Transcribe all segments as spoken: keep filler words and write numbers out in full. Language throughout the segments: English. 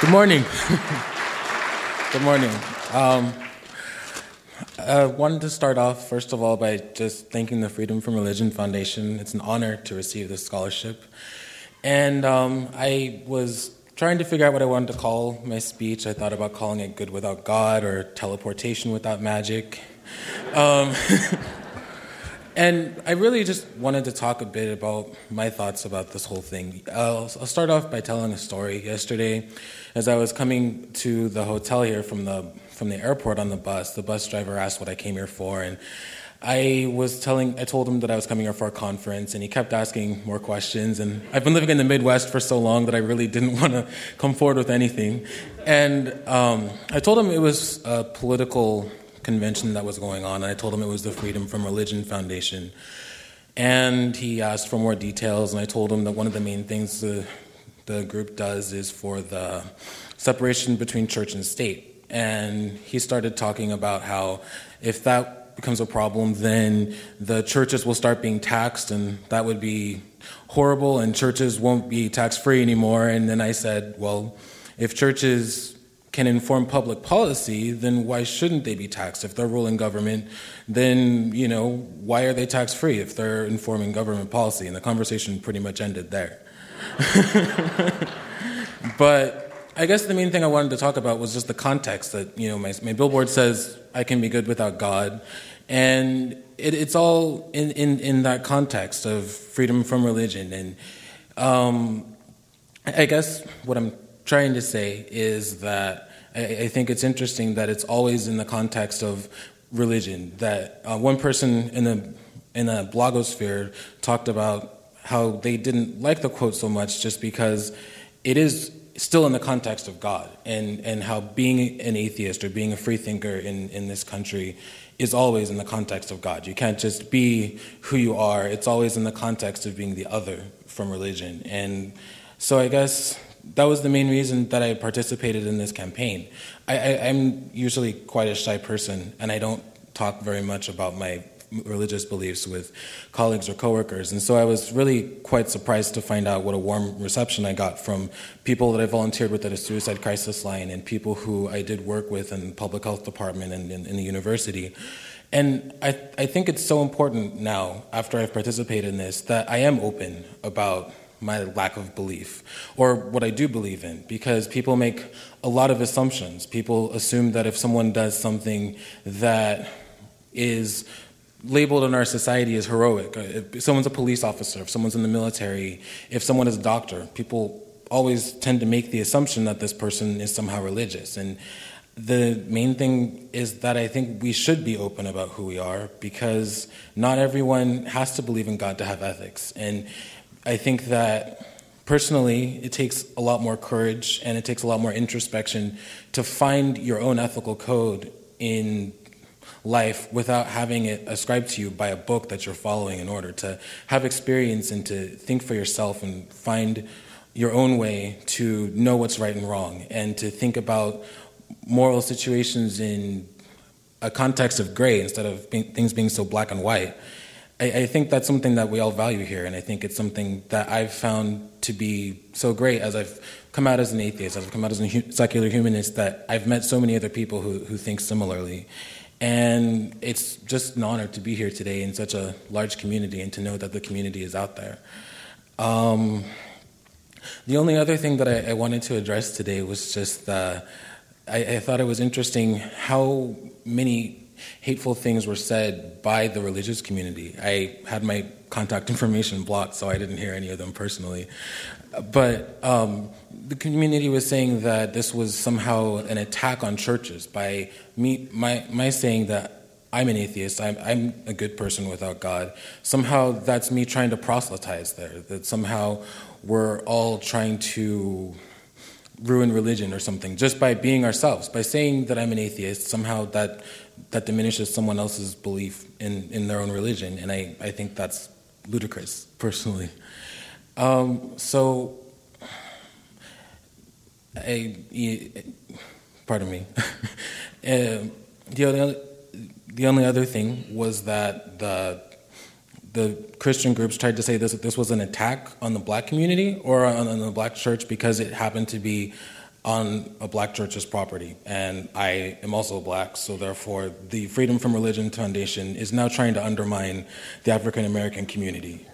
Good morning. Good morning. Um, I wanted to start off, first of all, by just thanking the Freedom from Religion Foundation. It's an honor to receive this scholarship. And um, I was trying to figure out what I wanted to call my speech. I thought about calling it Good Without God or Teleportation Without Magic. Um, and I really just wanted to talk a bit about my thoughts about this whole thing. I'll, I'll start off by telling a story. Yesterday, as I was coming to the hotel here from the from the airport on the bus, the bus driver asked what I came here for, and I was telling, I told him that I was coming here for a conference, and he kept asking more questions, and I've been living in the Midwest for so long that I really didn't want to come forward with anything. And um, I told him it was a political convention that was going on, and I told him it was the Freedom from Religion Foundation. And he asked for more details, and I told him that one of the main things the, the group does is for the separation between church and state. And he started talking about how if that becomes a problem, then the churches will start being taxed, and that would be horrible, and churches won't be tax-free anymore. And then I said, well, if churches can inform public policy, then why shouldn't they be taxed? If they're ruling government, then, you know, why are they tax-free if they're informing government policy? And the conversation pretty much ended there. But I guess the main thing I wanted to talk about was just the context that, you know, my, my billboard says I can be good without God. And it, it's all in, in, in that context of freedom from religion. And um, I guess what I'm trying to say is that I, I think it's interesting that it's always in the context of religion. That uh, one person in the in the blogosphere talked about how they didn't like the quote so much just because it is still in the context of God, and, and how being an atheist or being a free thinker in, in this country is always in the context of God. You can't just be who you are. It's always in the context of being the other from religion. And so I guess that was the main reason that I participated in this campaign. I, I, I'm usually quite a shy person, and I don't talk very much about my religious beliefs with colleagues or coworkers. And so I was really quite surprised to find out what a warm reception I got from people that I volunteered with at a suicide crisis line and people who I did work with in the public health department and in, in the university. And I, I think it's so important now, after I've participated in this, that I am open about my lack of belief or what I do believe in, because people make a lot of assumptions. People assume that if someone does something that is labeled in our society as heroic, if someone's a police officer, if someone's in the military, if someone is a doctor, people always tend to make the assumption that this person is somehow religious. And the main thing is that I think we should be open about who we are, because not everyone has to believe in God to have ethics. And I think that personally, it takes a lot more courage and it takes a lot more introspection to find your own ethical code in life without having it ascribed to you by a book that you're following, in order to have experience and to think for yourself and find your own way to know what's right and wrong, and to think about moral situations in a context of gray instead of being, things being so black and white. I, I think that's something that we all value here, and I think it's something that I've found to be so great as I've come out as an atheist, as I've come out as a hu- secular humanist, that I've met so many other people who, who think similarly. And it's just an honor to be here today in such a large community and to know that the community is out there. Um, the only other thing that I, I wanted to address today was just uh, I, I thought it was interesting how many hateful things were said by the religious community. I had my contact information blocked, so I didn't hear any of them personally. But um, the community was saying that this was somehow an attack on churches by me, my, my saying that I'm an atheist, I'm, I'm a good person without God. Somehow that's me trying to proselytize there, that somehow we're all trying to ruin religion or something just by being ourselves. By saying that I'm an atheist, somehow that that diminishes someone else's belief in, in their own religion, and I, I think that's ludicrous, personally. Um, so, I, pardon me. uh, the only the only other thing was that the the Christian groups tried to say this this was an attack on the black community or on, on the black church because it happened to be on a black church's property. And I am also black, so therefore the Freedom from Religion Foundation is now trying to undermine the African American community.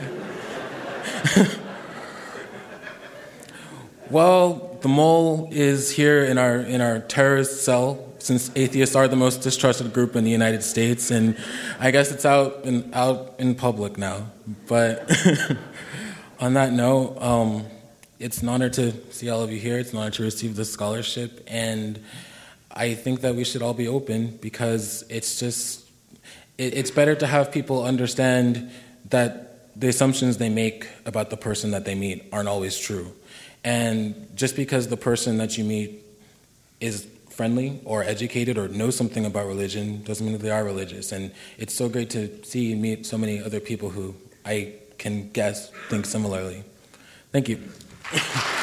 Well, the mole is here in our in our terrorist cell, since atheists are the most distrusted group in the United States, and I guess it's out in out in public now. But on that note, um, it's an honor to see all of you here. It's an honor to receive this scholarship, and I think that we should all be open, because it's just it, it's better to have people understand that the assumptions they make about the person that they meet aren't always true. And just because the person that you meet is friendly or educated or knows something about religion doesn't mean that they are religious. And it's so great to see and meet so many other people who I can guess think similarly. Thank you.